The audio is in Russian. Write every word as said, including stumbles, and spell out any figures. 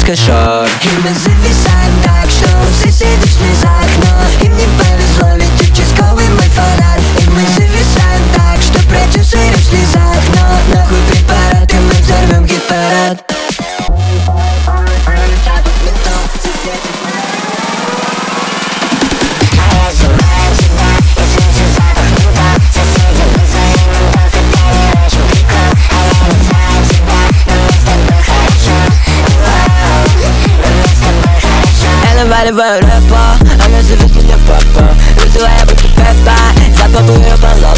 кошер. И мы зависаем так, что у соседей в слезах, но им не повезло, ведь участковый мой фанат. И мы зависаем так, что продюсеры в слезах, но нахуй препараты, мы взорвем хит-парад. Наваливаю рэпа, она зовет меня папа. Вызывая будто Пеппа, запаху ее поло.